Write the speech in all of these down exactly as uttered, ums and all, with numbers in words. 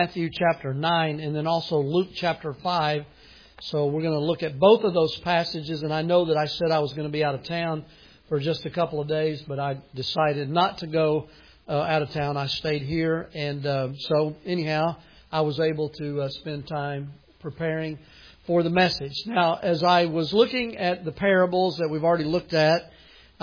Matthew chapter nine and then also Luke chapter five. So we're going to look at both of those passages. And I know that I said I was going to be out of town for just a couple of days, but I decided not to go uh, out of town. I stayed here. And uh, so anyhow, I was able to uh, spend time preparing for the message. Now, as I was looking at the parables that we've already looked at,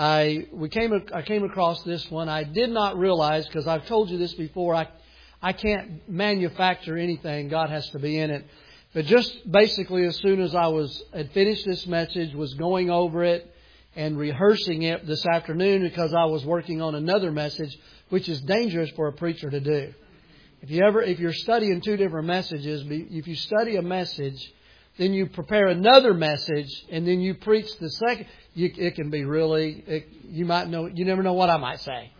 I we came I came across this one. I did not realize, because I've told you this before, I I can't manufacture anything. God has to be in it. But just basically, as soon as I was had finished this message, was going over it and rehearsing it this afternoon, because I was working on another message, which is dangerous for a preacher to do. If you ever, if you're studying two different messages, if you study a message, then you prepare another message, and then you preach the second, you, it can be really, it, you might know, you never know what I might say.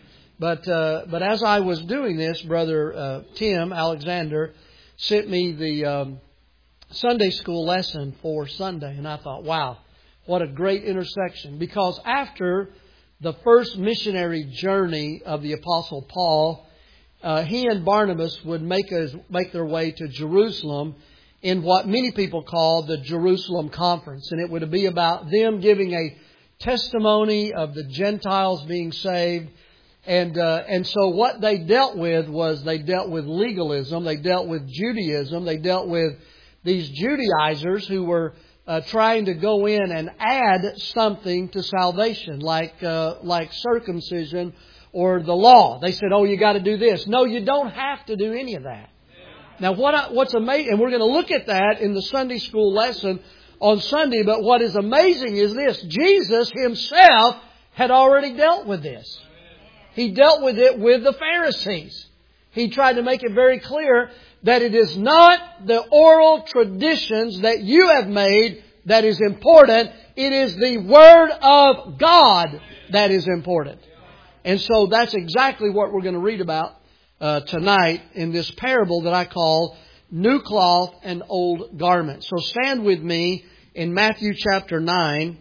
But uh, but as I was doing this, Brother uh, Tim Alexander sent me the um, Sunday school lesson for Sunday. And I thought, wow, what a great intersection. Because after the first missionary journey of the Apostle Paul, uh, he and Barnabas would make, us, make their way to Jerusalem in what many people call the Jerusalem Conference. And it would be about them giving a testimony of the Gentiles being saved. And uh, and so what they dealt with was they dealt with legalism, they dealt with Judaism, they dealt with these Judaizers who were uh, trying to go in and add something to salvation, like uh, like circumcision or the law. They said, "Oh, you got to do this." No, you don't have to do any of that. Now, what I, what's amazing, and we're going to look at that in the Sunday school lesson on Sunday. But what is amazing is this: Jesus Himself had already dealt with this. He dealt with it with the Pharisees. He tried to make it very clear that it is not the oral traditions that you have made that is important. It is the Word of God that is important. And so that's exactly what we're going to read about uh, tonight in this parable that I call New Cloth and Old Garment. So stand with me in Matthew chapter nine.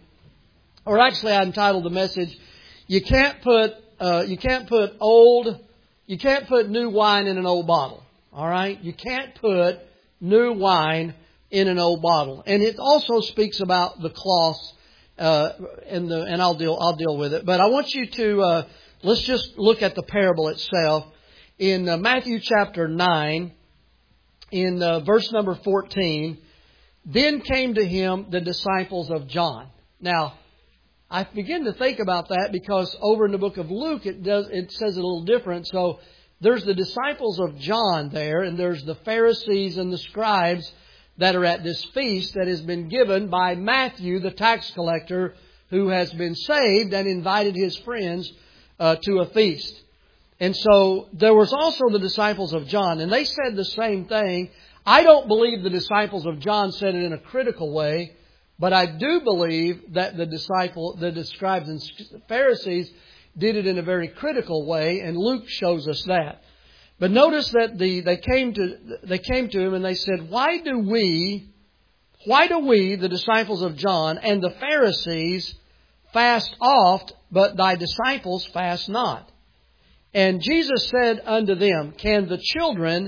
Or actually I entitled the message, You Can't Put Uh, you can't put old, you can't put new wine in an old bottle. All right? You can't put new wine in an old bottle. And it also speaks about the cloths, uh, and the, and I'll deal, I'll deal with it. But I want you to, uh, let's just look at the parable itself. In uh, Matthew chapter nine, in uh, verse number fourteen, then came to him the disciples of John. Now, I begin to think about that because over in the book of Luke, it does it says it a little different. So there's the disciples of John there, and there's the Pharisees and the scribes that are at this feast that has been given by Matthew, the tax collector, who has been saved and invited his friends uh, to a feast. And so there was also the disciples of John, and they said the same thing. I don't believe the disciples of John said it in a critical way. But I do believe that the disciple, the scribes and Pharisees did it in a very critical way, and Luke shows us that. But notice that the they came to they came to him and they said, "Why do we, why do we, the disciples of John and the Pharisees, fast oft, but thy disciples fast not?" And Jesus said unto them, "Can the children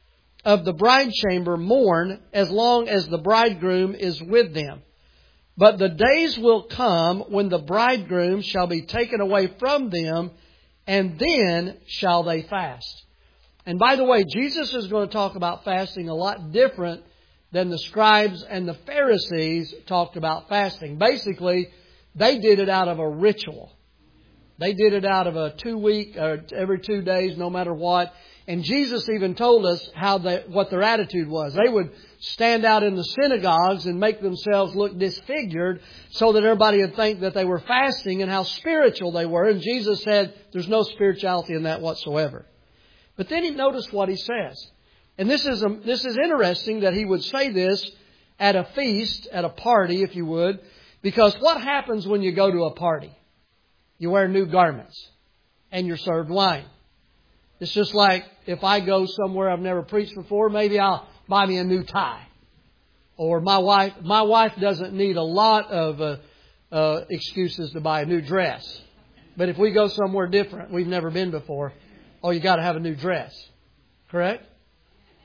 of the bride chamber mourn as long as the bridegroom is with them? But the days will come when the bridegroom shall be taken away from them, and then shall they fast." And by the way, Jesus is going to talk about fasting a lot different than the scribes and the Pharisees talked about fasting. Basically, they did it out of a ritual. They did it out of a two-week or every two days, no matter what. And Jesus even told us how they, what their attitude was. They would stand out in the synagogues and make themselves look disfigured so that everybody would think that they were fasting and how spiritual they were. And Jesus said there's no spirituality in that whatsoever. But then he noticed what he says. And this is, a, this is interesting that he would say this at a feast, at a party, if you would. Because what happens when you go to a party? You wear new garments and you're served wine. It's just like if I go somewhere I've never preached before, maybe I'll buy me a new tie. Or my wife, my wife doesn't need a lot of uh, uh, excuses to buy a new dress. But if we go somewhere different, we've never been before, oh, you got to have a new dress. Correct?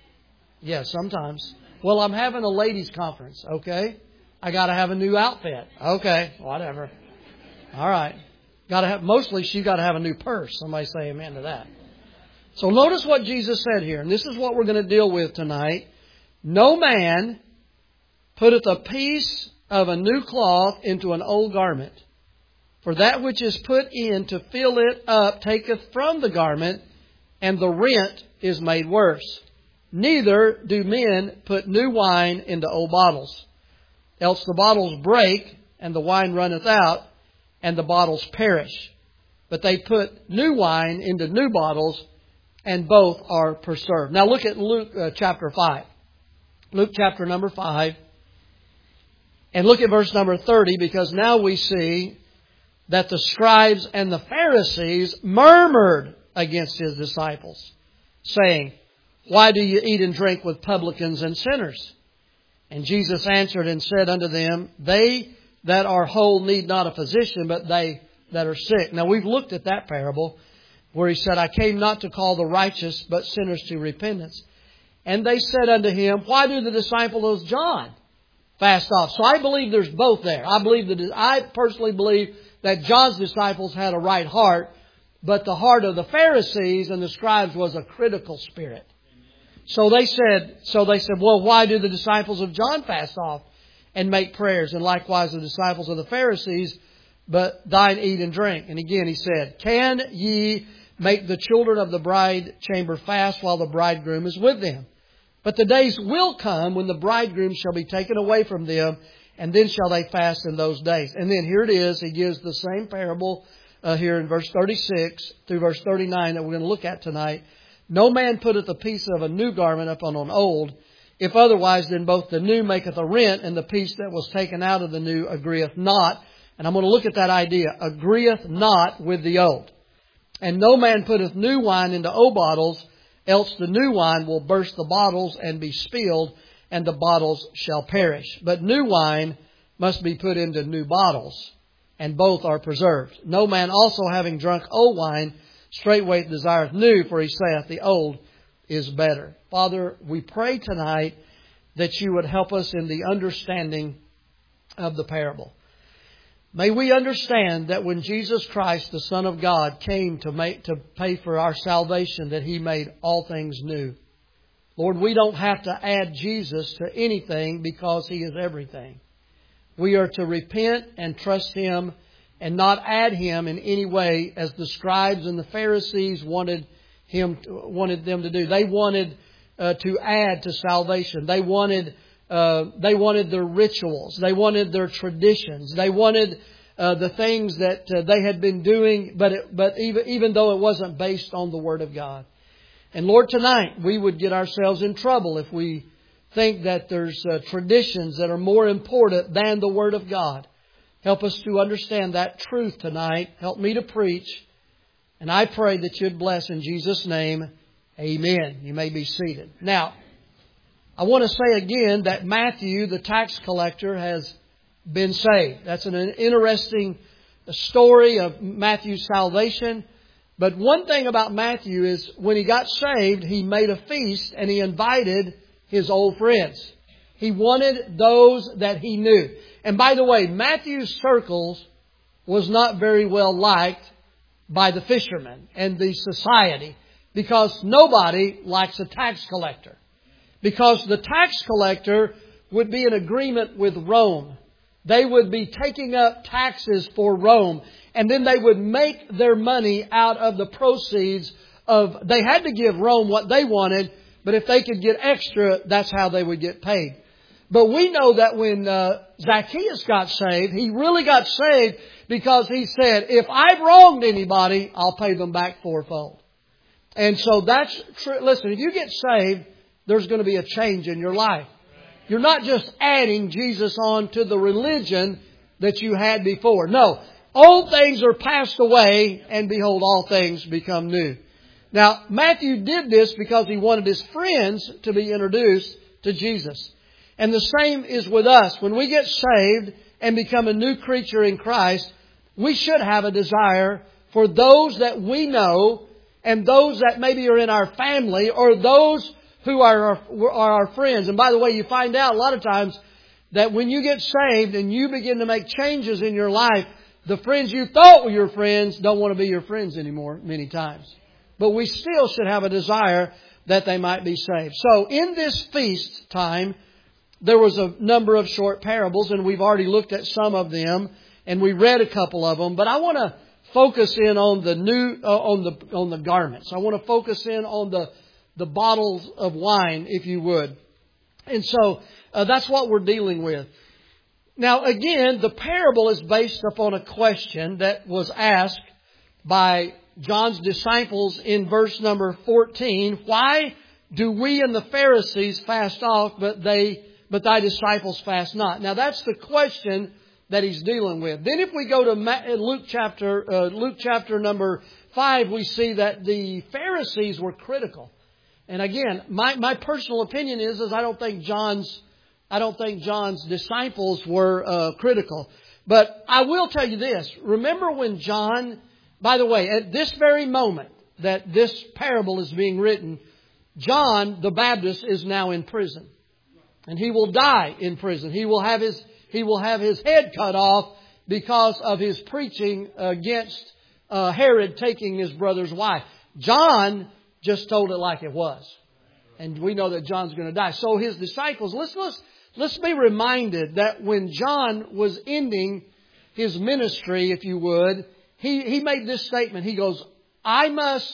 Yeah, sometimes. Well, I'm having a ladies' conference. Okay. I got to have a new outfit. Okay. Whatever. All right. Got to have, mostly she's got to have a new purse. Somebody say amen to that. So notice what Jesus said here. And this is what we're going to deal with tonight. No man putteth a piece of a new cloth into an old garment. For that which is put in to fill it up taketh from the garment, and the rent is made worse. Neither do men put new wine into old bottles. Else the bottles break, and the wine runneth out, and the bottles perish. But they put new wine into new bottles, and both are preserved. Now look at Luke uh, chapter five. Luke chapter number five. And look at verse number thirty, because now we see that the scribes and the Pharisees murmured against His disciples, saying, Why do you eat and drink with publicans and sinners? And Jesus answered and said unto them, They that are whole need not a physician, but they that are sick. Now we've looked at that parable where He said, I came not to call the righteous, but sinners to repentance. And they said unto Him, Why do the disciples of John fast off? So I believe there's both there. I believe that I personally believe that John's disciples had a right heart, but the heart of the Pharisees and the scribes was a critical spirit. So they said, so they said, well, why do the disciples of John fast off and make prayers? And likewise the disciples of the Pharisees, but thine eat and drink. And again He said, Can ye make the children of the bride chamber fast while the bridegroom is with them? But the days will come when the bridegroom shall be taken away from them, and then shall they fast in those days. And then here it is. He gives the same parable uh, here in verse thirty-six through verse thirty-nine that we're going to look at tonight. No man putteth a piece of a new garment upon an old. If otherwise, then both the new maketh a rent, and the piece that was taken out of the new agreeth not. And I'm going to look at that idea. Agreeth not with the old. And no man putteth new wine into old bottles, else the new wine will burst the bottles and be spilled, and the bottles shall perish. But new wine must be put into new bottles, and both are preserved. No man also having drunk old wine straightway desireth new, for he saith, the old is better. Father, we pray tonight that You would help us in the understanding of the parable. May we understand that when Jesus Christ, the Son of God, came to make to pay for our salvation, that He made all things new. Lord, we don't have to add Jesus to anything because He is everything. We are to repent and trust Him and not add Him in any way as the scribes and the Pharisees wanted him wanted them to do. They wanted uh, to add to salvation. They wanted uh, they wanted their rituals. They wanted their traditions. They wanted uh, the things that uh, they had been doing, but it, but even even though it wasn't based on the Word of God. And Lord, tonight we would get ourselves in trouble if we think that there's uh, traditions that are more important than the Word of God. Help us to understand that truth tonight. Help me to preach. And I pray that You'd bless in Jesus' name. Amen. You may be seated. Now, I want to say again that Matthew, the tax collector, has been saved. That's an interesting story of Matthew's salvation. But one thing about Matthew is when he got saved, he made a feast and he invited his old friends. He wanted those that he knew. And by the way, Matthew's circles was not very well liked by the fishermen and the society, because nobody likes a tax collector. Because the tax collector would be in agreement with Rome. They would be taking up taxes for Rome. And then they would make their money out of the proceeds of... They had to give Rome what they wanted, but if they could get extra, that's how they would get paid. But we know that when uh, Zacchaeus got saved, he really got saved because he said, if I've wronged anybody, I'll pay them back fourfold. And so that's true. Listen, if you get saved, there's going to be a change in your life. You're not just adding Jesus on to the religion that you had before. No, old things are passed away, and behold, all things become new. Now, Matthew did this because he wanted his friends to be introduced to Jesus. And the same is with us. When we get saved and become a new creature in Christ, we should have a desire for those that we know and those that maybe are in our family or those who are our, are our friends. And by the way, you find out a lot of times that when you get saved and you begin to make changes in your life, the friends you thought were your friends don't want to be your friends anymore many times. But we still should have a desire that they might be saved. So in this feast time, there was a number of short parables, and we've already looked at some of them, and we read a couple of them. But I want to focus in on the new, uh, on the on the garments. I want to focus in on the the bottles of wine, if you would. And so uh, that's what we're dealing with. Now, again, the parable is based upon a question that was asked by John's disciples in verse number fourteen. Why do we and the Pharisees fast oft, but they, but thy disciples fast not? Now, that's the question that he's dealing with. Then, if we go to Luke chapter uh, Luke chapter number five, we see that the Pharisees were critical. And again, my my personal opinion is is I don't think John's I don't think John's disciples were uh, critical. But I will tell you this. Remember when John, by the way, at this very moment that this parable is being written, John the Baptist is now in prison. And he will die in prison. He will have his, he will have his head cut off because of his preaching against uh, Herod taking his brother's wife. John just told it like it was. And we know that John's going to die. So his disciples, let's, let's, let's be reminded that when John was ending his ministry, if you would, he, he made this statement. He goes, I must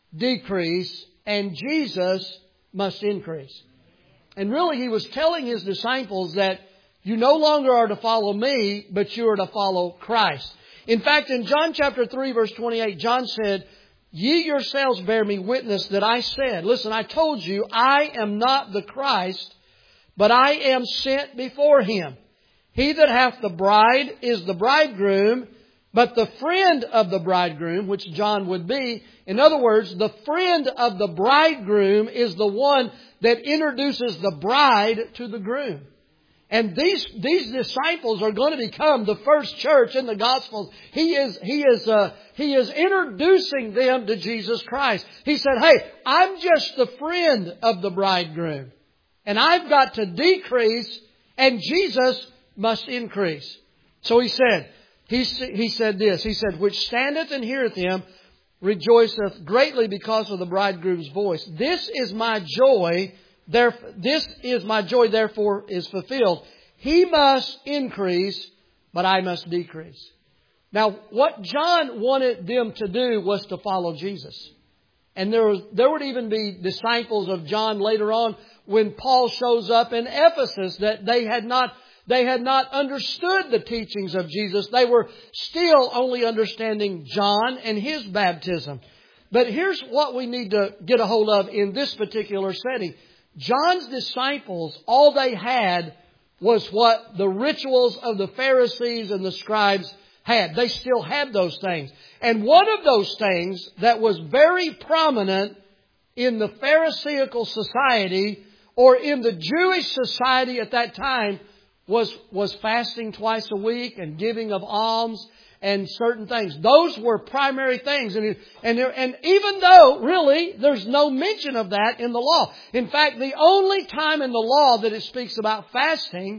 decrease and Jesus must increase. And really he was telling his disciples that you no longer are to follow me, but you are to follow Christ. In fact, in John chapter three, verse twenty-eight, John said, ye yourselves bear me witness that I said, listen, I told you, I am not the Christ, but I am sent before Him. He that hath the bride is the bridegroom, but the friend of the bridegroom, which John would be, in other words, the friend of the bridegroom is the one that introduces the bride to the groom. And these these disciples are going to become the first church in the Gospels. He is he is uh, he is introducing them to Jesus Christ. He said, "Hey, I'm just the friend of the bridegroom, and I've got to decrease, and Jesus must increase." So he said, he he said this. He said, "Which standeth and heareth him, rejoiceth greatly because of the bridegroom's voice. This is my joy." There, this is my joy, therefore, is fulfilled. He must increase, but I must decrease. Now, what John wanted them to do was to follow Jesus. And there was, there would even be disciples of John later on when Paul shows up in Ephesus that they had not, they had not understood the teachings of Jesus. They were still only understanding John and his baptism. But here's what we need to get a hold of in this particular setting. John's disciples, all they had was what the rituals of the Pharisees and the scribes had. They still had those things. And one of those things that was very prominent in the Pharisaical society or in the Jewish society at that time was, was fasting twice a week and giving of alms and certain things. Those were primary things. And, and, there, and even though, really, there's no mention of that in the law. In fact, the only time in the law that it speaks about fasting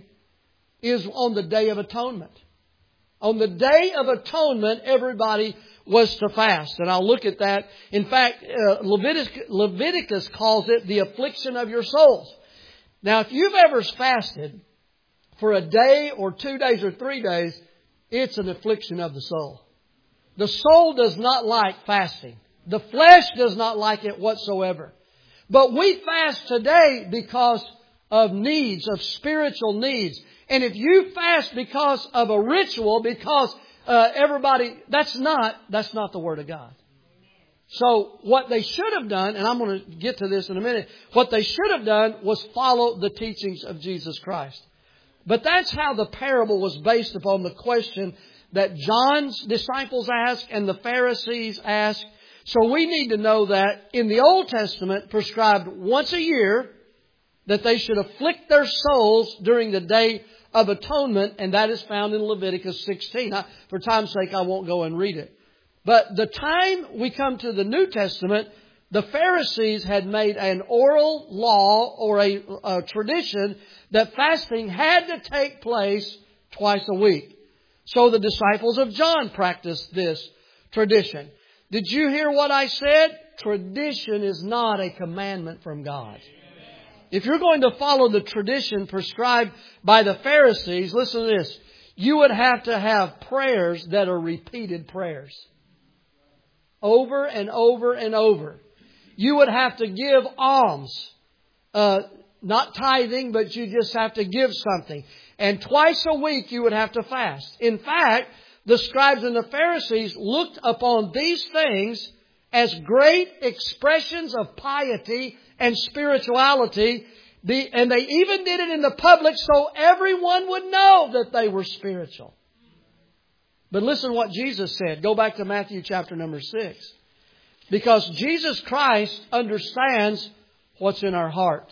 is on the Day of Atonement. On the Day of Atonement, everybody was to fast. And I'll look at that. In fact, uh, Leviticus, Leviticus calls it the affliction of your souls. Now, if you've ever fasted for a day or two days or three days, it's an affliction of the soul. The soul does not like fasting. The flesh does not like it whatsoever. But we fast today because of needs, of spiritual needs. And if you fast because of a ritual, because uh, everybody, that's not, that's not the Word of God. So what they should have done, and I'm going to get to this in a minute, what they should have done was follow the teachings of Jesus Christ. But that's how the parable was based upon the question that John's disciples asked and the Pharisees asked. So we need to know that in the Old Testament prescribed once a year that they should afflict their souls during the Day of Atonement, and that is found in Leviticus sixteen. Now, for time's sake, I won't go and read it. But the time we come to the New Testament, The Pharisees had made an oral law or a, a tradition that fasting had to take place twice a week. So the disciples of John practiced this tradition. Did you hear what I said? Tradition is not a commandment from God. If you're going to follow the tradition prescribed by the Pharisees, listen to this. You would have to have prayers that are repeated prayers. Over and over and over. You would have to give alms. Uh, not tithing, but you just have to give something. And twice a week you would have to fast. In fact, the scribes and the Pharisees looked upon these things as great expressions of piety and spirituality. The, and they even did it in the public so everyone would know that they were spiritual. But listen what Jesus said. Go back to Matthew chapter number six. Because Jesus Christ understands what's in our heart.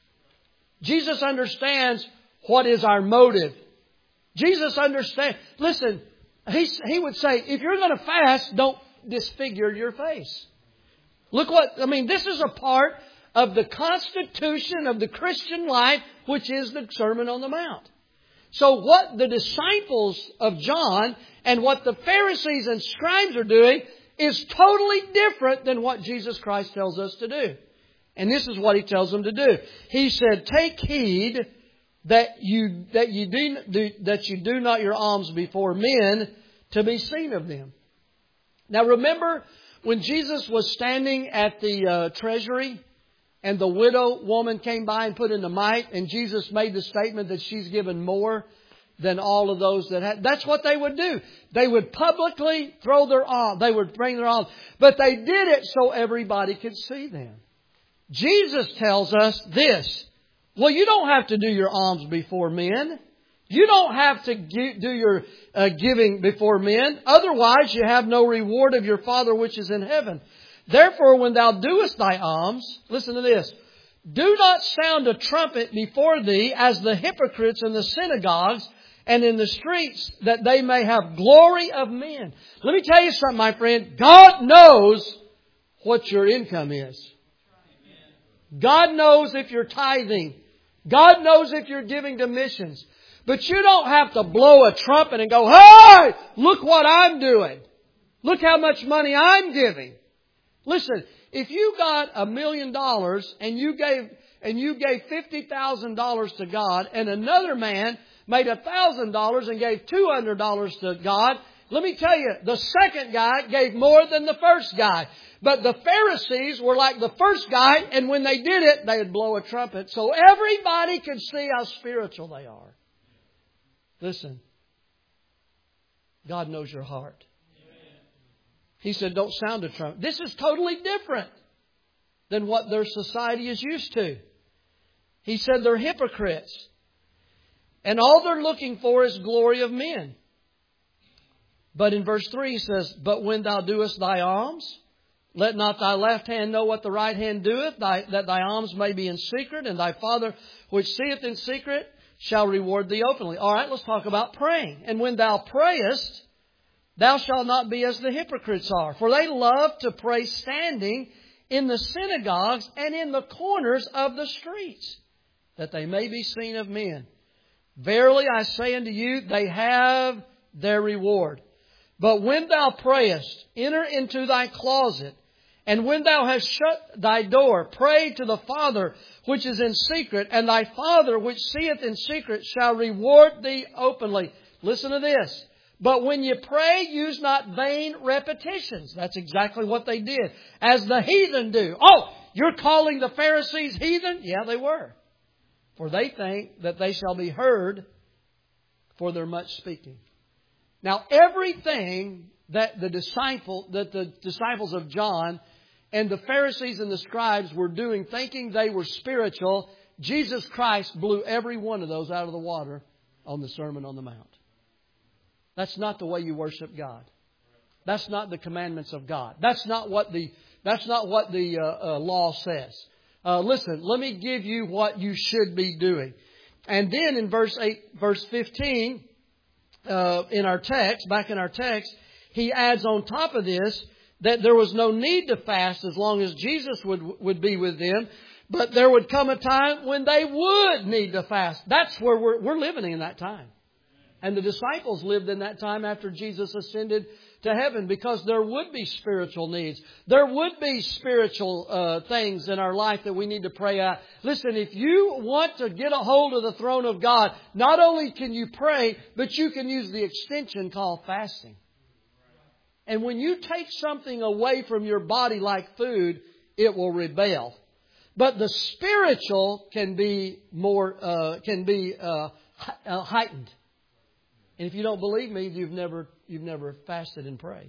Jesus understands what is our motive. Jesus understands. Listen, he, he would say, if you're going to fast, don't disfigure your face. Look what, I mean, this is a part of the constitution of the Christian life, which is the Sermon on the Mount. So what the disciples of John and what the Pharisees and scribes are doing is totally different than what Jesus Christ tells us to do. And this is what He tells them to do. He said, take heed that you, that you do, do, that you do not your alms before men to be seen of them. Now remember when Jesus was standing at the uh, treasury and the widow woman came by and put in the mite, and Jesus made the statement that she's given more than all of those that had. That's what they would do. They would publicly throw their alms. They would bring their alms. But they did it so everybody could see them. Jesus tells us this. Well, you don't have to do your alms before men. You don't have to do your uh, giving before men. Otherwise, you have no reward of your Father which is in heaven. Therefore, when thou doest thy alms, listen to this. Do not sound a trumpet before thee as the hypocrites in the synagogues and in the streets, that they may have glory of men. Let me tell you something, my friend. God knows what your income is. God knows if you're tithing. God knows if you're giving to missions. But you don't have to blow a trumpet and go, hey, look what I'm doing. Look how much money I'm giving. Listen, if you got a million dollars and you gave and you gave fifty thousand dollars to God, and another man made a thousand dollars and gave two hundred dollars to God, let me tell you, the second guy gave more than the first guy. But the Pharisees were like the first guy, and when they did it, they would blow a trumpet so everybody could see how spiritual they are. Listen, God knows your heart. He said, don't sound a trumpet. This is totally different than what their society is used to. He said they're hypocrites. And all they're looking for is glory of men. But in verse three he says, but when thou doest thy alms, let not thy left hand know what the right hand doeth, thy, that thy alms may be in secret, and thy Father which seeth in secret shall reward thee openly. All right, let's talk about praying. And when thou prayest, thou shalt not be as the hypocrites are, for they love to pray standing in the synagogues and in the corners of the streets, that they may be seen of men. Verily I say unto you, they have their reward. But when thou prayest, enter into thy closet, and when thou hast shut thy door, pray to the Father which is in secret, and thy Father which seeth in secret shall reward thee openly. Listen to this. But when you pray, use not vain repetitions. That's exactly what they did. As the heathen do. Oh, you're calling the Pharisees heathen? Yeah, they were. For they think that they shall be heard for their much speaking. Now, everything that the disciple, that the disciples of John and the Pharisees and the scribes were doing, thinking they were spiritual, Jesus Christ blew every one of those out of the water on the Sermon on the Mount. That's not the way you worship God. That's not the commandments of God. That's not what the that's not what the uh, uh, law says. Uh, listen, let me give you what you should be doing. And then in verse eight, verse fifteen, uh, in our text, back in our text, he adds on top of this that there was no need to fast as long as Jesus would, would be with them. But there would come a time when they would need to fast. That's where we're, we're living in that time. And the disciples lived in that time after Jesus ascended to heaven, because there would be spiritual needs. There would be spiritual uh, things in our life that we need to pray out. Listen, if you want to get a hold of the throne of God, not only can you pray, but you can use the extension called fasting. And when you take something away from your body like food, it will rebel. But the spiritual can be more, uh, can be uh, heightened. And if you don't believe me, you've never, you've never fasted and prayed.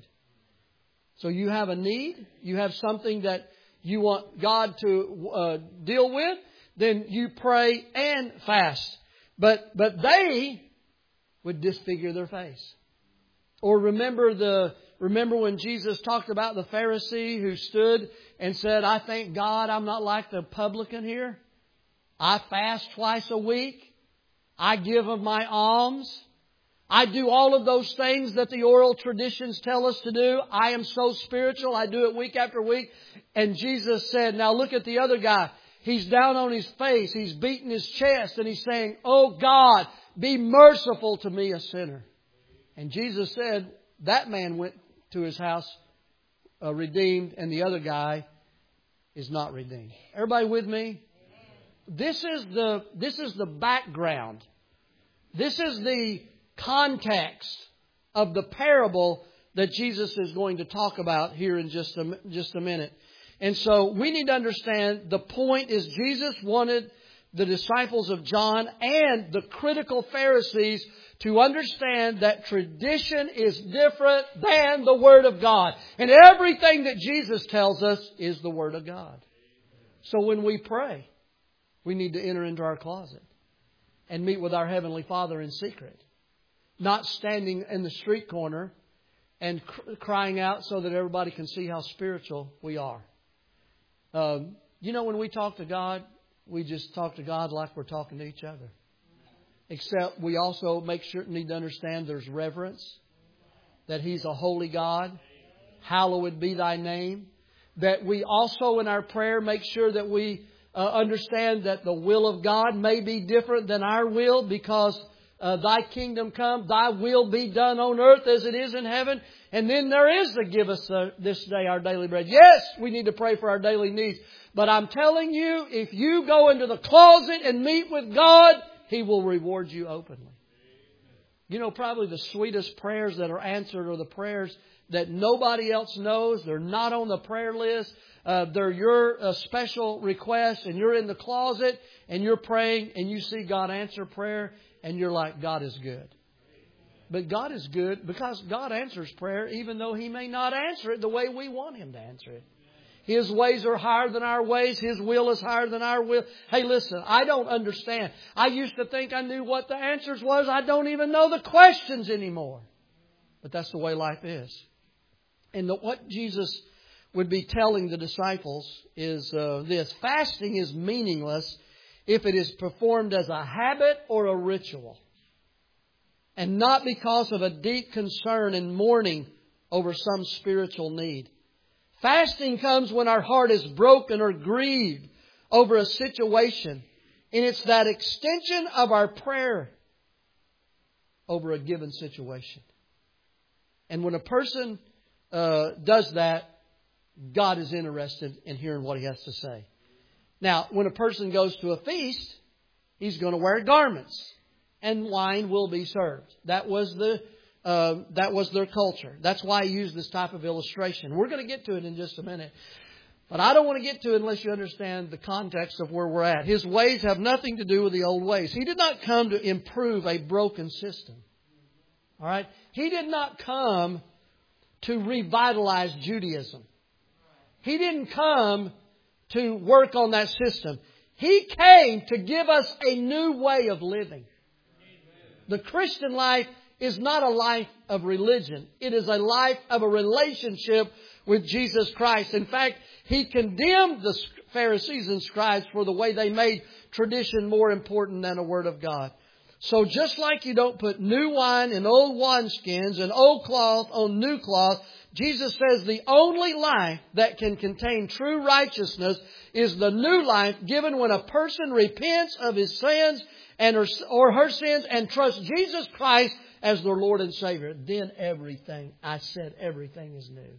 So you have a need, you have something that you want God to uh, deal with, then you pray and fast. But but they would disfigure their face. Or remember the remember when Jesus talked about the Pharisee who stood and said, "I thank God I'm not like the publican here. I fast twice a week. I give of my alms. I do all of those things that the oral traditions tell us to do. I am so spiritual. I do it week after week." And Jesus said, now look at the other guy. He's down on his face. He's beating his chest and he's saying, "Oh God, be merciful to me, a sinner." And Jesus said that man went to his house uh, redeemed, and the other guy is not redeemed. Everybody with me? This is the, this is the background. This is the context of the parable that Jesus is going to talk about here in just a, just a minute. And so we need to understand the point is Jesus wanted the disciples of John and the critical Pharisees to understand that tradition is different than the Word of God. And everything that Jesus tells us is the Word of God. So when we pray, we need to enter into our closet and meet with our Heavenly Father in secret. Not standing in the street corner and cr- crying out so that everybody can see how spiritual we are. Um, you know, when we talk to God, we just talk to God like we're talking to each other. Except we also make sure need to understand there's reverence. That He's a holy God. Hallowed be Thy name. That we also in our prayer make sure that we uh, understand that the will of God may be different than our will, because Uh, Thy kingdom come, Thy will be done on earth as it is in heaven. And then there is the give us uh, this day our daily bread. Yes, we need to pray for our daily needs. But I'm telling you, if you go into the closet and meet with God, He will reward you openly. You know, probably the sweetest prayers that are answered are the prayers that nobody else knows. They're not on the prayer list. Uh, they're your uh, special request, and you're in the closet and you're praying and you see God answer prayer. And you're like, God is good. But God is good because God answers prayer even though He may not answer it the way we want Him to answer it. His ways are higher than our ways. His will is higher than our will. Hey, listen, I don't understand. I used to think I knew what the answers was. I don't even know the questions anymore. But that's the way life is. And the, what Jesus would be telling the disciples is uh, this. Fasting is meaningless if it is performed as a habit or a ritual, and not because of a deep concern and mourning over some spiritual need. Fasting comes when our heart is broken or grieved over a situation, and it's that extension of our prayer over a given situation. And when a person uh, does that, God is interested in hearing what He has to say. Now, when a person goes to a feast, he's going to wear garments, and wine will be served. That was the uh, that was their culture. That's why I use this type of illustration. We're going to get to it in just a minute, but I don't want to get to it unless you understand the context of where we're at. His ways have nothing to do with the old ways. He did not come to improve a broken system. All right, He did not come to revitalize Judaism. He didn't come to work on that system. He came to give us a new way of living. The Christian life is not a life of religion. It is a life of a relationship with Jesus Christ. In fact, He condemned the Pharisees and scribes for the way they made tradition more important than the Word of God. So just like you don't put new wine in old wineskins and old cloth on new cloth, Jesus says the only life that can contain true righteousness is the new life given when a person repents of his sins and her, or her sins and trusts Jesus Christ as their Lord and Savior. Then everything, I said everything is new.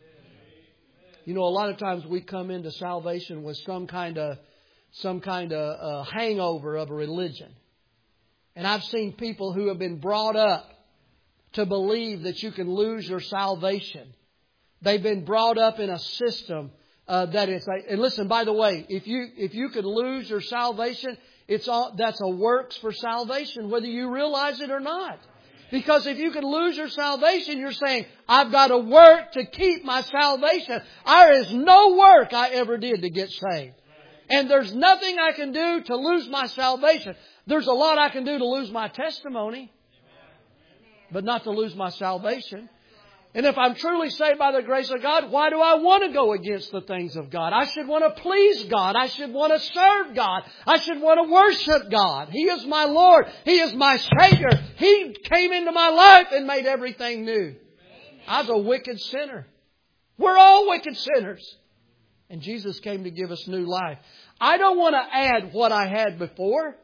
You know, a lot of times we come into salvation with some kind of some kind of uh, hangover of a religion. And I've seen people who have been brought up to believe that you can lose your salvation. They've been brought up in a system uh, that is. And listen, by the way, if you if you could lose your salvation, it's all that's a works for salvation, whether you realize it or not. Because if you could lose your salvation, you're saying, I've got to work to keep my salvation. There is no work I ever did to get saved. And there's nothing I can do to lose my salvation. There's a lot I can do to lose my testimony, but not to lose my salvation. And if I'm truly saved by the grace of God, why do I want to go against the things of God? I should want to please God. I should want to serve God. I should want to worship God. He is my Lord. He is my Savior. He came into my life and made everything new. I was a wicked sinner. We're all wicked sinners. And Jesus came to give us new life. I don't want to add what I had before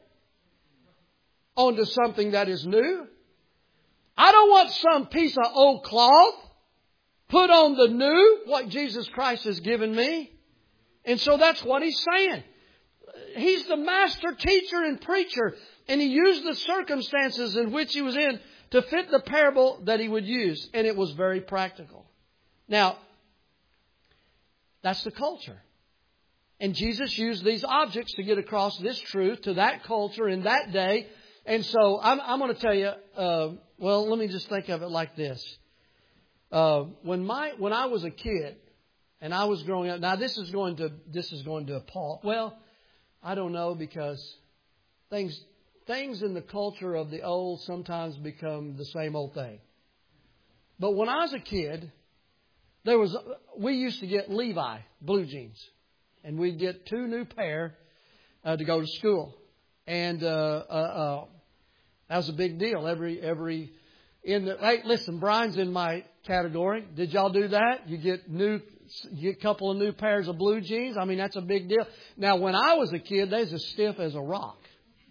onto something that is new. I don't want some piece of old cloth put on the new, what Jesus Christ has given me. And so that's what He's saying. He's the master teacher and preacher. And He used the circumstances in which He was in to fit the parable that He would use. And it was very practical. Now, that's the culture. And Jesus used these objects to get across this truth to that culture in that day. And so I'm, I'm going to tell you, uh, well, let me just think of it like this. Uh, when my when I was a kid and I was growing up, now this is going to this is going to appall. Well, I don't know, because things things in the culture of the old sometimes become the same old thing. But when I was a kid, there was we used to get Levi blue jeans, and we'd get two new pair uh, to go to school, and uh, uh, uh, that was a big deal. Every every in the hey, listen, Brian's in my category. Did y'all do that? You get new, you get a couple of new pairs of blue jeans. I mean, that's a big deal. Now, when I was a kid, they was as stiff as a rock.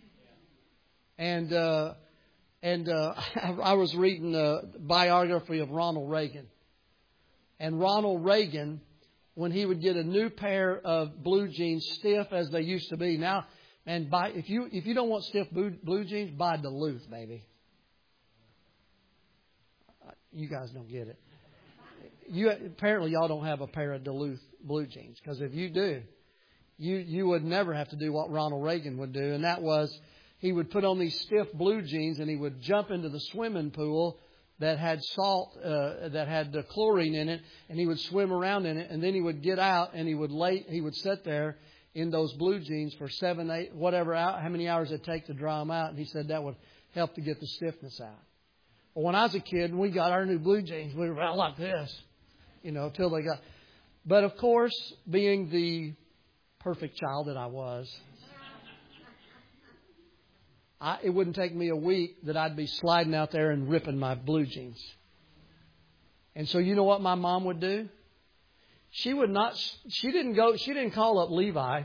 And uh, and uh, I was reading a biography of Ronald Reagan. And Ronald Reagan, when he would get a new pair of blue jeans, stiff as they used to be. Now, man, buy if you if you don't want stiff blue, blue jeans, buy Duluth, baby. You guys don't get it. You apparently y'all don't have a pair of Duluth blue jeans, because if you do, you you would never have to do what Ronald Reagan would do, and that was he would put on these stiff blue jeans and he would jump into the swimming pool that had salt, uh, that had the chlorine in it, and he would swim around in it, and then he would get out and he would lay, he would sit there in those blue jeans for seven, eight, whatever, how many hours it take to dry them out, and he said that would help to get the stiffness out. Well, when I was a kid and we got our new blue jeans, we were out like this, you know, till they got. But of course, being the perfect child that I was, I, it wouldn't take me a week that I'd be sliding out there and ripping my blue jeans. And so you know what my mom would do? She would not, she didn't go, she didn't call up Levi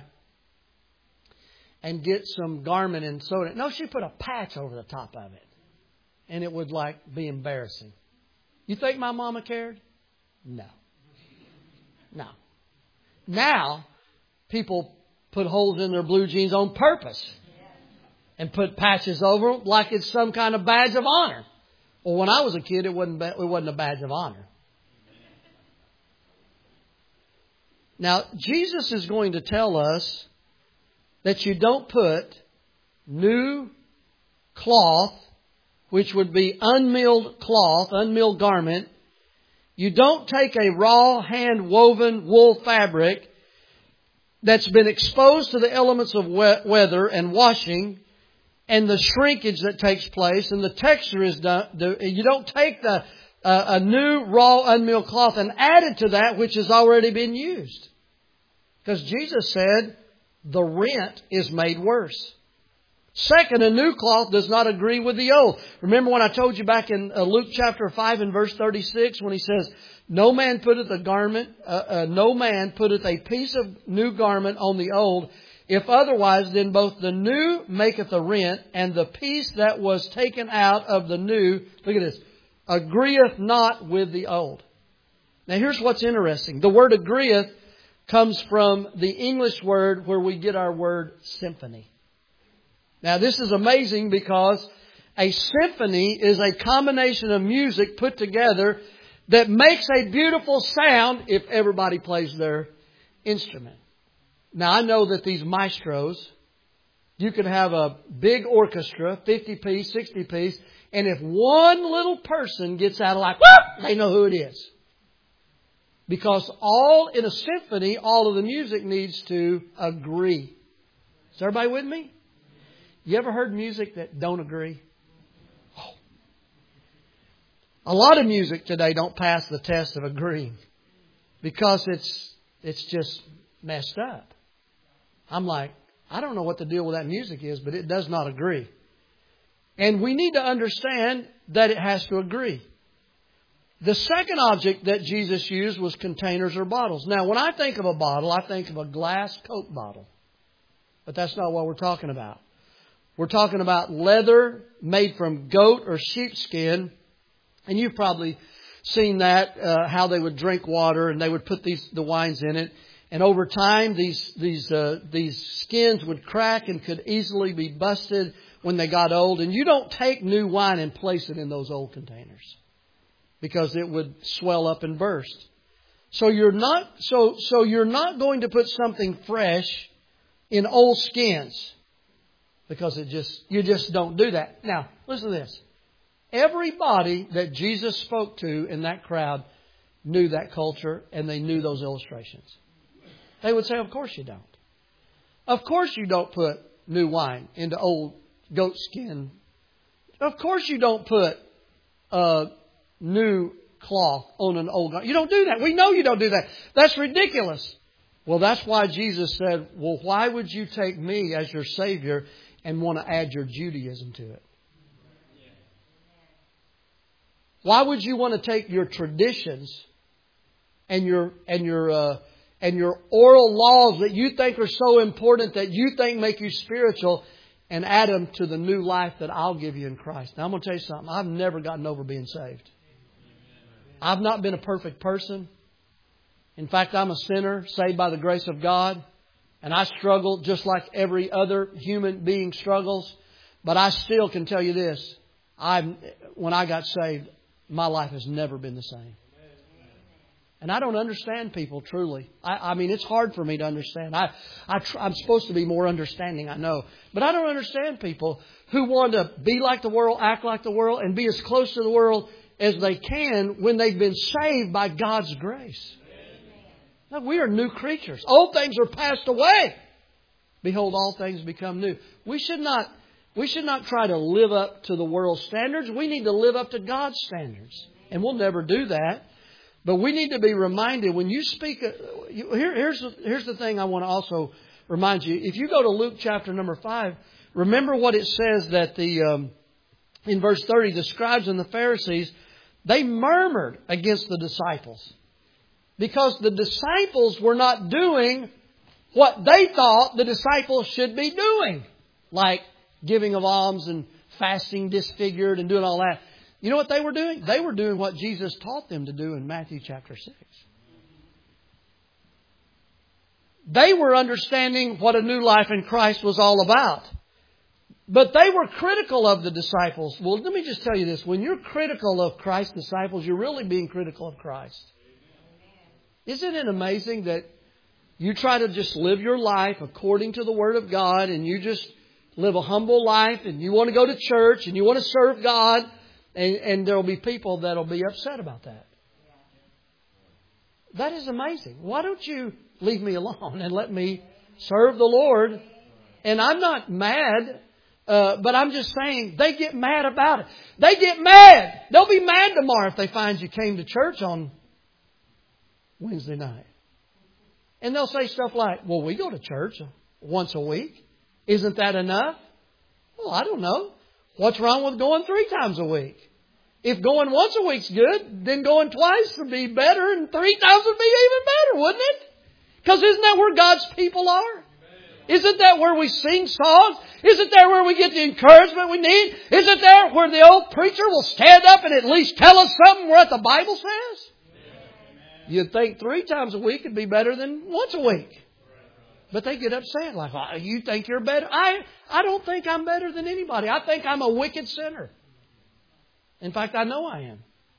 and get some garment and sew it. No, she put a patch over the top of it. And it would like be embarrassing. You think my mama cared? No. No. Now, people put holes in their blue jeans on purpose. And put patches over them like it's some kind of badge of honor. Well, when I was a kid, it wasn't, it wasn't a badge of honor. Now, Jesus is going to tell us that you don't put new cloth, which would be unmilled cloth, unmilled garment. You don't take a raw hand-woven wool fabric that's been exposed to the elements of weather and washing, and the shrinkage that takes place, and the texture is done. You don't take the uh, a new raw unmilled cloth and add it to that which has already been used. Because Jesus said the rent is made worse. Second, a new cloth does not agree with the old. Remember when I told you back in uh, Luke chapter five and verse thirty-six when He says, No man putteth a garment, uh, uh, no man putteth a piece of new garment on the old. If otherwise, then both the new maketh a rent, and the piece that was taken out of the new, look at this, agreeth not with the old. Now here's what's interesting. The word agreeth comes from the English word where we get our word symphony. Now this is amazing because a symphony is a combination of music put together that makes a beautiful sound if everybody plays their instrument. Now I know that these maestros, you could have a big orchestra, fifty piece, sixty piece, and if one little person gets out of line, whoop, they know who it is. Because all in a symphony, all of the music needs to agree. Is everybody with me? You ever heard music that don't agree? Oh. A lot of music today don't pass the test of agreeing because it's it's just messed up. I'm like, I don't know what the deal with that music is, but it does not agree. And we need to understand that it has to agree. The second object that Jesus used was containers or bottles. Now, when I think of a bottle, I think of a glass Coke bottle. But that's not what we're talking about. We're talking about leather made from goat or sheepskin. And you've probably seen that, uh, how they would drink water and they would put these the wines in it. And over time, these these uh, these skins would crack and could easily be busted when they got old. And you don't take new wine and place it in those old containers because it would swell up and burst. So you're not so so you're not going to put something fresh in old skins because it just you just don't do that. Now, listen to this. Everybody that Jesus spoke to in that crowd knew that culture and they knew those illustrations. They would say, of course you don't. Of course you don't put new wine into old goat skin. Of course you don't put uh, new cloth on an old garment. You don't do that. We know you don't do that. That's ridiculous. Well, that's why Jesus said, well, why would you take me as your Savior and want to add your Judaism to it? Why would you want to take your traditions and your and your uh, and your oral laws that you think are so important, that you think make you spiritual, and add them to the new life that I'll give you in Christ? Now, I'm going to tell you something. I've never gotten over being saved. I've not been a perfect person. In fact, I'm a sinner saved by the grace of God. And I struggle just like every other human being struggles. But I still can tell you this. I, when I got saved, my life has never been the same. And I don't understand people truly. I, I mean, it's hard for me to understand. I, I tr- I'm supposed to be more understanding, I know. But I don't understand people who want to be like the world, act like the world, and be as close to the world as they can when they've been saved by God's grace. Now, we are new creatures. Old things are passed away. Behold, all things become new. We should not, we should not try to live up to the world's standards. We need to live up to God's standards. And we'll never do that. But we need to be reminded when you speak. Here, here's, here's the thing I want to also remind you. If you go to Luke chapter number five, remember what it says that the um, in verse thirty, the scribes and the Pharisees, they murmured against the disciples because the disciples were not doing what they thought the disciples should be doing, like giving of alms and fasting disfigured and doing all that. You know what they were doing? They were doing what Jesus taught them to do in Matthew chapter six. They were understanding what a new life in Christ was all about. But they were critical of the disciples. Well, let me just tell you this. When you're critical of Christ's disciples, you're really being critical of Christ. Isn't it amazing that you try to just live your life according to the Word of God and you just live a humble life and you want to go to church and you want to serve God? And, and there will be people that will be upset about that. That is amazing. Why don't you leave me alone and let me serve the Lord? And I'm not mad, uh, but I'm just saying they get mad about it. They get mad. They'll be mad tomorrow if they find you came to church on Wednesday night. And they'll say stuff like, well, we go to church once a week. Isn't that enough? Well, I don't know. What's wrong with going three times a week? If going once a week's good, then going twice would be better, and three times would be even better, wouldn't it? Because isn't that where God's people are? Isn't that where we sing songs? Isn't that where we get the encouragement we need? Isn't that where the old preacher will stand up and at least tell us something what the Bible says? You'd think three times a week would be better than once a week. But they get upset like, oh, you think you're better? I, I don't think I'm better than anybody. I think I'm a wicked sinner. In fact, I know I am.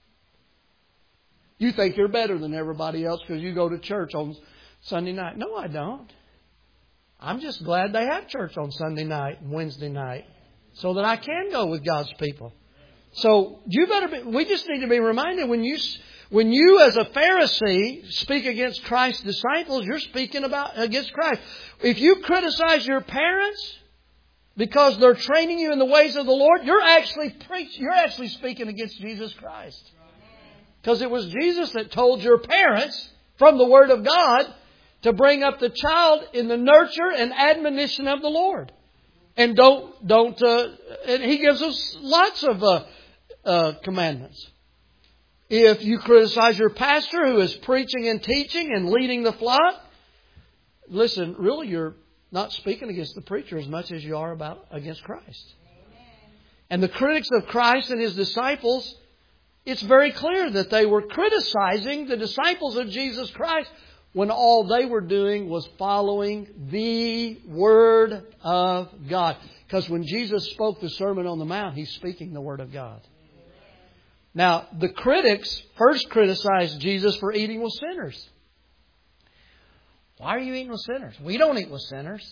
You think you're better than everybody else because you go to church on Sunday night. No, I don't. I'm just glad they have church on Sunday night and Wednesday night so that I can go with God's people. So you better be, we just need to be reminded when you, when you as a Pharisee speak against Christ's disciples, you're speaking about against Christ. If you criticize your parents because they're training you in the ways of the Lord, you're actually preach, you're actually speaking against Jesus Christ. Because it was Jesus that told your parents from the Word of God to bring up the child in the nurture and admonition of the Lord. And don't, don't, uh, and He gives us lots of uh, uh, commandments. If you criticize your pastor who is preaching and teaching and leading the flock, listen, really you're not speaking against the preacher as much as you are about against Christ. And the critics of Christ and His disciples, it's very clear that they were criticizing the disciples of Jesus Christ when all they were doing was following the Word of God. Because when Jesus spoke the Sermon on the Mount, He's speaking the Word of God. Now, the critics first criticized Jesus for eating with sinners. Why are you eating with sinners? We don't eat with sinners.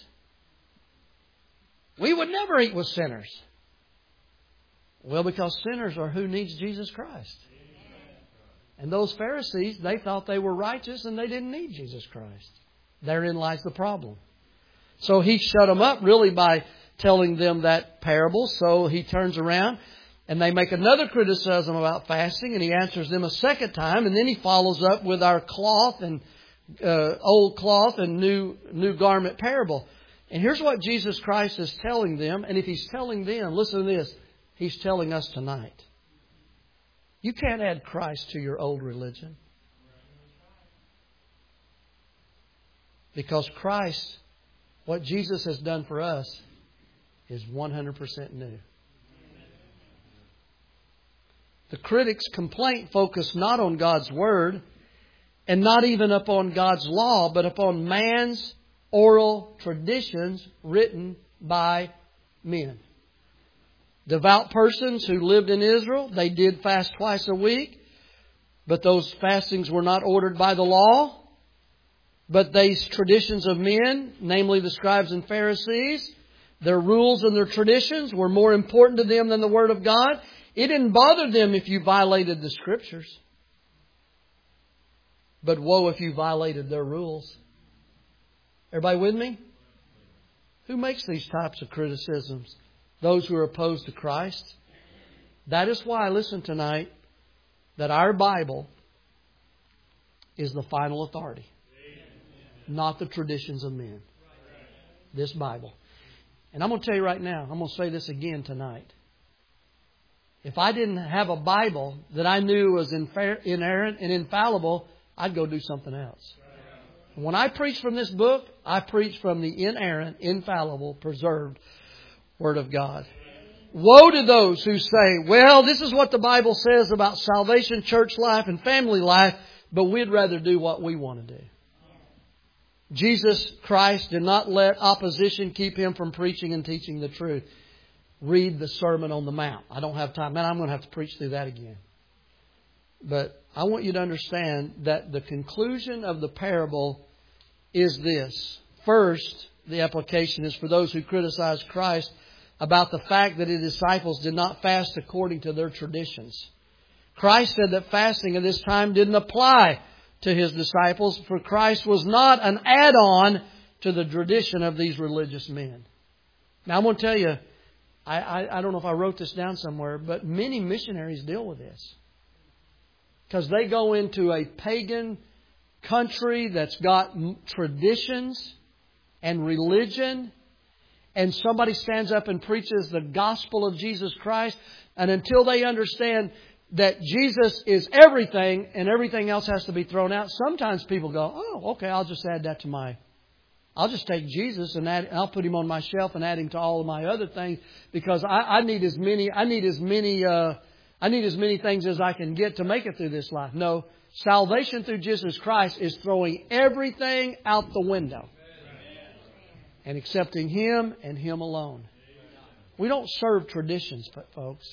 We would never eat with sinners. Well, because sinners are who needs Jesus Christ. And those Pharisees, they thought they were righteous and they didn't need Jesus Christ. Therein lies the problem. So He shut them up really by telling them that parable. So He turns around and they make another criticism about fasting, and He answers them a second time. And then He follows up with our cloth and uh, old cloth and new new garment parable. And here's what Jesus Christ is telling them. And if He's telling them, listen to this, He's telling us tonight. You can't add Christ to your old religion. Because Christ, what Jesus has done for us, is one hundred percent new. The critics' complaint focused not on God's Word and not even upon God's law, but upon man's oral traditions written by men. Devout persons who lived in Israel, they did fast twice a week, but those fastings were not ordered by the law. But these traditions of men, namely the scribes and Pharisees, their rules and their traditions were more important to them than the Word of God. It didn't bother them if you violated the Scriptures. But woe if you violated their rules. Everybody with me? Who makes these types of criticisms? Those who are opposed to Christ. That is why, listen tonight, that our Bible is the final authority. Not the traditions of men. This Bible. And I'm going to tell you right now, I'm going to say this again tonight. If I didn't have a Bible that I knew was inerrant and infallible, I'd go do something else. When I preach from this book, I preach from the inerrant, infallible, preserved Word of God. Woe to those who say, well, this is what the Bible says about salvation, church life, and family life, but we'd rather do what we want to do. Jesus Christ did not let opposition keep Him from preaching and teaching the truth. Read the Sermon on the Mount. I don't have time. Man, I'm going to have to preach through that again. But I want you to understand that the conclusion of the parable is this. First, the application is for those who criticize Christ about the fact that His disciples did not fast according to their traditions. Christ said that fasting at this time didn't apply to His disciples, for Christ was not an add-on to the tradition of these religious men. Now, I'm going to tell you, I, I, I don't know if I wrote this down somewhere, but many missionaries deal with this. Because they go into a pagan country that's got traditions and religion, and somebody stands up and preaches the gospel of Jesus Christ, and until they understand that Jesus is everything and everything else has to be thrown out, sometimes people go, oh, okay, I'll just add that to my... I'll just take Jesus and add, I'll put Him on my shelf and add Him to all of my other things because I, I need as many, I need as many, uh, I need as many things as I can get to make it through this life. No, salvation through Jesus Christ is throwing everything out the window and accepting Him and Him alone. We don't serve traditions, folks.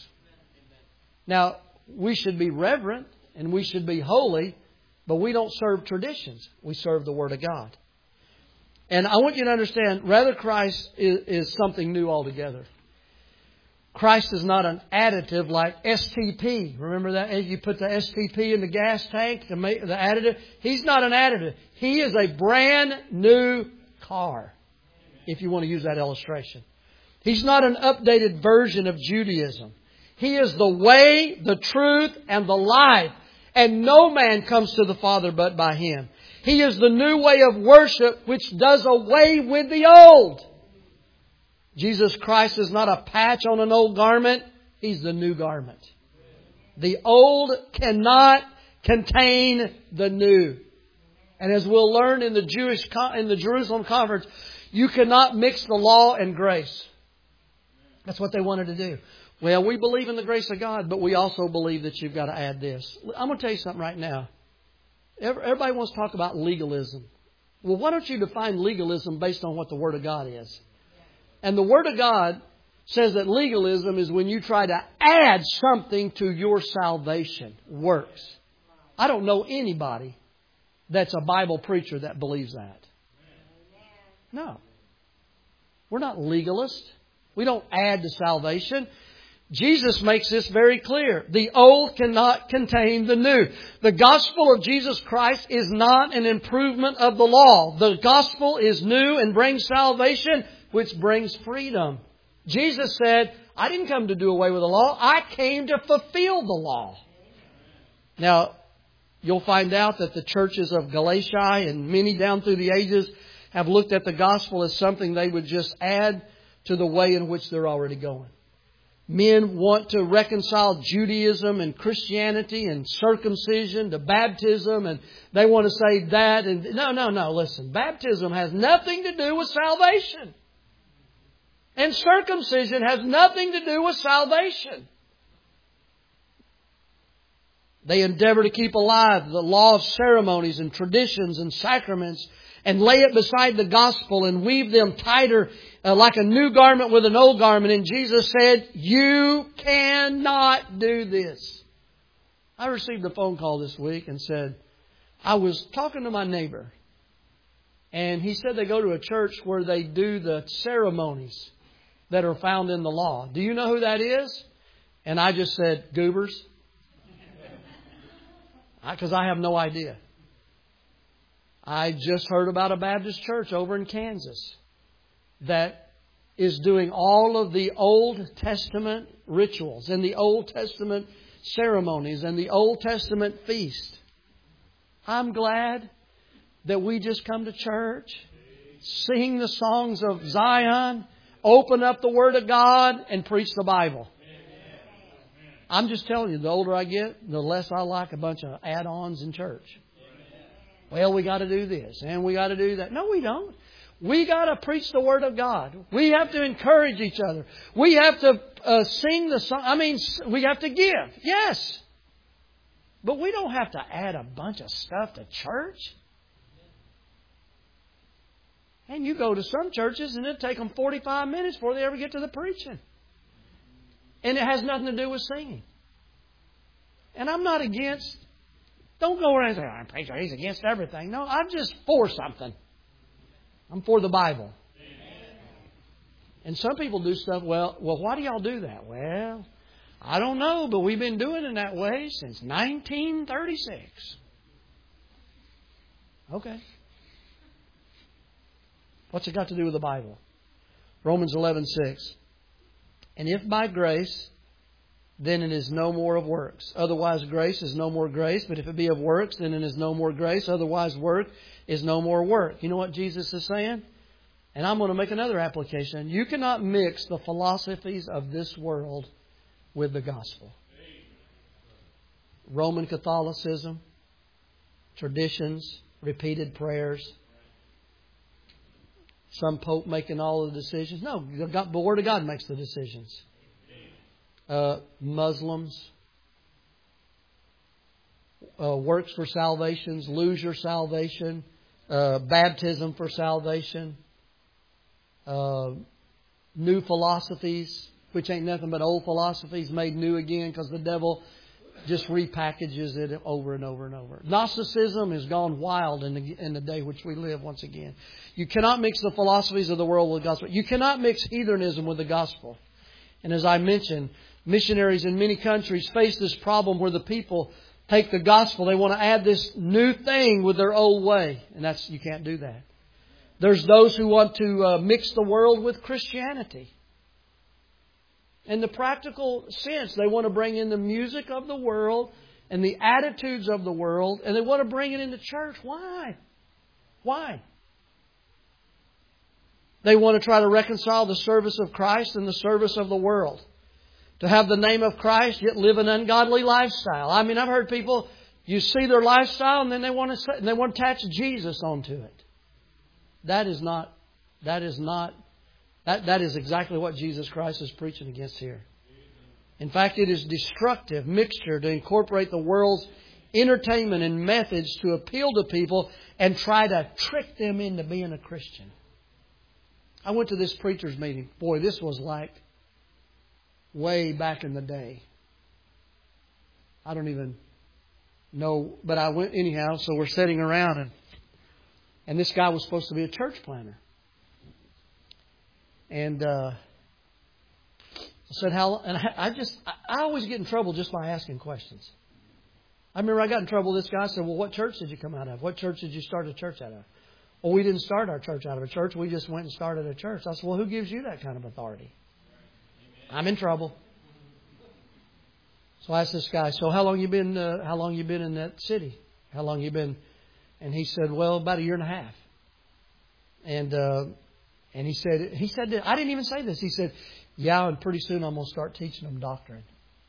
Now, we should be reverent and we should be holy, but we don't serve traditions. We serve the Word of God. And I want you to understand, rather Christ is, is something new altogether. Christ is not an additive like S T P. Remember that? You put the S T P in the gas tank, to make the additive. He's not an additive. He is a brand new car, if you want to use that illustration. He's not an updated version of Judaism. He is the way, the truth, and the life. And no man comes to the Father but by Him. He is the new way of worship which does away with the old. Jesus Christ is not a patch on an old garment. He's the new garment. The old cannot contain the new. And as we'll learn in the Jewish in the Jerusalem conference, you cannot mix the law and grace. That's what they wanted to do. Well, we believe in the grace of God, but we also believe that you've got to add this. I'm going to tell you something right now. Everybody wants to talk about legalism. Well, why don't you define legalism based on what the Word of God is? And the Word of God says that legalism is when you try to add something to your salvation, works. I don't know anybody that's a Bible preacher that believes that. No. We're not legalists. We don't add to salvation. Jesus makes this very clear. The old cannot contain the new. The gospel of Jesus Christ is not an improvement of the law. The gospel is new and brings salvation, which brings freedom. Jesus said, I didn't come to do away with the law. I came to fulfill the law. Now, you'll find out that the churches of Galatia and many down through the ages have looked at the gospel as something they would just add to the way in which they're already going. Men want to reconcile Judaism and Christianity and circumcision to baptism, and they want to say that. And no, no, no, listen. Baptism has nothing to do with salvation. And circumcision has nothing to do with salvation. They endeavor to keep alive the law of ceremonies and traditions and sacraments and lay it beside the gospel and weave them tighter uh, like a new garment with an old garment. And Jesus said, you cannot do this. I received a phone call this week and said, I was talking to my neighbor. And he said they go to a church where they do the ceremonies that are found in the law. Do you know who that is? And I just said, goobers. Because I have no idea. I just heard about a Baptist church over in Kansas that is doing all of the Old Testament rituals and the Old Testament ceremonies and the Old Testament feast. I'm glad that we just come to church, sing the songs of Zion, open up the Word of God, and preach the Bible. I'm just telling you, the older I get, the less I like a bunch of add-ons in church. Well, we got to do this and we got to do that. No, we don't. We got to preach the Word of God. We have to encourage each other. We have to uh, sing the song. I mean, we have to give. Yes. But we don't have to add a bunch of stuff to church. And you go to some churches and it'll take them forty-five minutes before they ever get to the preaching. And it has nothing to do with singing. And I'm not against... Don't go around and say, I'm preacher, he's against everything. No, I'm just for something. I'm for the Bible. Amen. And some people do stuff, well, well, why do y'all do that? Well, I don't know, but we've been doing it that way since nineteen thirty-six. Okay. What's it got to do with the Bible? Romans eleven six. And if by grace, then it is no more of works. Otherwise grace is no more grace. But if it be of works, then it is no more grace. Otherwise work is no more work. You know what Jesus is saying? And I'm going to make another application. You cannot mix the philosophies of this world with the gospel. Roman Catholicism, traditions, repeated prayers, some pope making all the decisions. No, the Word of God makes the decisions. Uh, Muslims, uh, works for salvations, lose your salvation, uh, baptism for salvation, uh, new philosophies, which ain't nothing but old philosophies made new again because the devil just repackages it over and over and over. Gnosticism has gone wild in the, in the day which we live once again. You cannot mix the philosophies of the world with the gospel. You cannot mix heathenism with the gospel. And as I mentioned, missionaries in many countries face this problem where the people take the gospel. They want to add this new thing with their old way. And that's you can't do that. There's those who want to uh, mix the world with Christianity. In the practical sense, they want to bring in the music of the world and the attitudes of the world, and they want to bring it into church. Why? Why? They want to try to reconcile the service of Christ and the service of the world. To have the name of Christ, yet live an ungodly lifestyle. I mean, I've heard people, you see their lifestyle, and then they want to say, they want to attach Jesus onto it. That is not, that is not, That, that is exactly what Jesus Christ is preaching against here. In fact, it is destructive mixture to incorporate the world's entertainment and methods to appeal to people and try to trick them into being a Christian. I went to this preacher's meeting. Boy, this was like way back in the day. I don't even know, but I went anyhow. So we're sitting around, and and this guy was supposed to be a church planner. And uh, I said, "How?" And I, I just, I always get in trouble just by asking questions. I remember I got in trouble with this guy. I said, "Well, what church did you come out of? What church did you start a church out of?" "Well, we didn't start our church out of a church. We just went and started a church." I said, "Well, who gives you that kind of authority?" I'm in trouble. So I asked this guy, "So how long you been? Uh, how long you been in that city? How long you been?" And he said, "Well, about a year and a half." And uh, And he said, he said, I didn't even say this. He said, "Yeah, and pretty soon I'm going to start teaching them doctrine."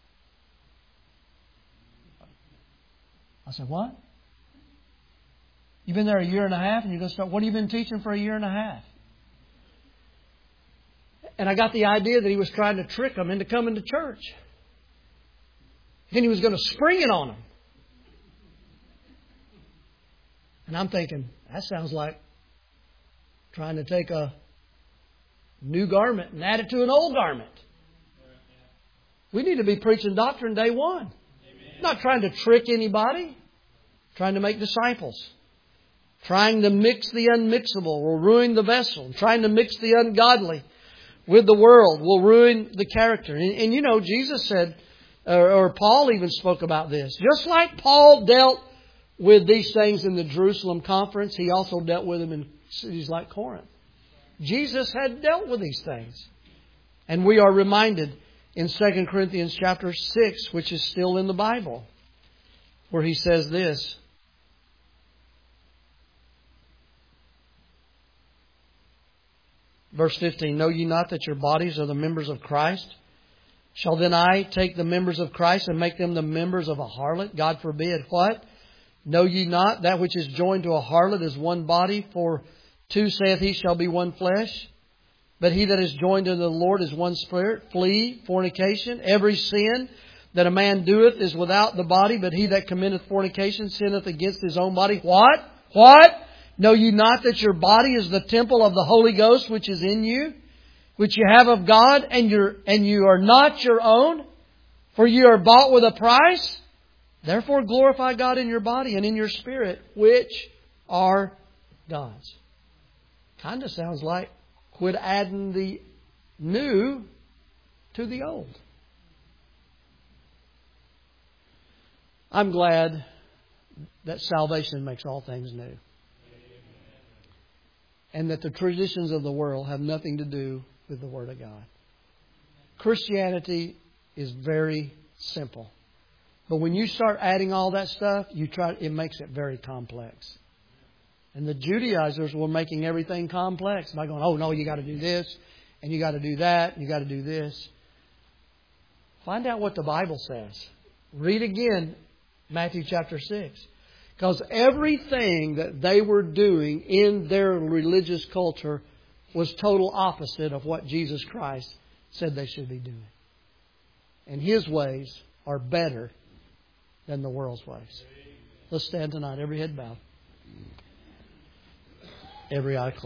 I said, "What? You've been there a year and a half and you're going to start, what have you been teaching for a year and a half?" And I got the idea that he was trying to trick them into coming to church. Then he was going to spring it on them. And I'm thinking, that sounds like trying to take a new garment and add it to an old garment. We need to be preaching doctrine day one. Amen. Not trying to trick anybody. Trying to make disciples. Trying to mix the unmixable will ruin the vessel. Trying to mix the ungodly with the world will ruin the character. And, and you know, Jesus said, or, or Paul even spoke about this. Just like Paul dealt with these things in the Jerusalem conference, he also dealt with them in cities like Corinth. Jesus had dealt with these things. And we are reminded in Second Corinthians chapter six, which is still in the Bible, where he says this. Verse fifteen, "Know ye not that your bodies are the members of Christ? Shall then I take the members of Christ and make them the members of a harlot? God forbid." What? "Know ye not that which is joined to a harlot is one body? For two, saith he, shall be one flesh. But he that is joined unto the Lord is one spirit. Flee fornication. Every sin that a man doeth is without the body, but he that committeth fornication sinneth against his own body." What? What? "Know ye not that your body is the temple of the Holy Ghost which is in you, which you have of God, and you're, and you are not your own? For you are bought with a price. Therefore glorify God in your body and in your spirit, which are God's." Kind of sounds like quit adding the new to the old. I'm glad that salvation makes all things new. And that the traditions of the world have nothing to do with the Word of God. Christianity is very simple. But when you start adding all that stuff, you try, it makes it very complex. And the Judaizers were making everything complex by going, oh, no, you got to do this, and you got to do that, and you got to do this. Find out what the Bible says. Read again Matthew chapter six. Because everything that they were doing in their religious culture was total opposite of what Jesus Christ said they should be doing. And His ways are better than the world's ways. Let's stand tonight, every head bowed, every eye closed.